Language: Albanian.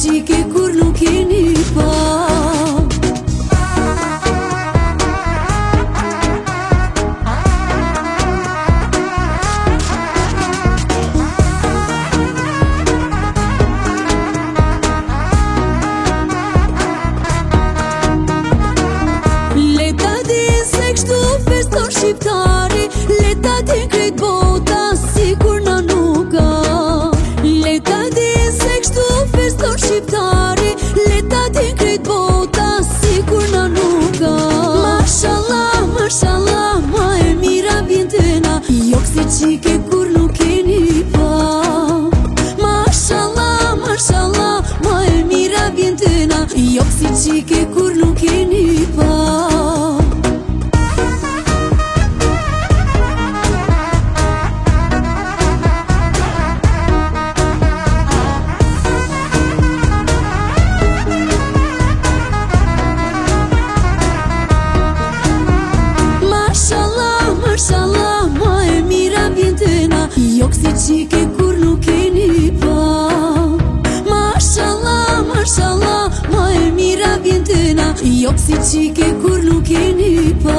qike kur nuk keni pa. Leta din se kështu feston shqiptari, leta din krejt bota si kur na nuk ka. Leta din se kështu feston shqiptari, leta din krejt bota si kur na nuk ka. Mashallah, mashallah, ma e mira vjen tena, jo kësi qike kur nuk keni pa. Mashallah, mashallah, ma e mira vjen tena, jo kësi qike kur nuk keni pa. Mashallah, ma e mira vjen tena, jo kësi qike kur nuk keni pa. Mashallah, mashallah, ma e mira vjen tena, jo kësi qike kur nuk keni pa.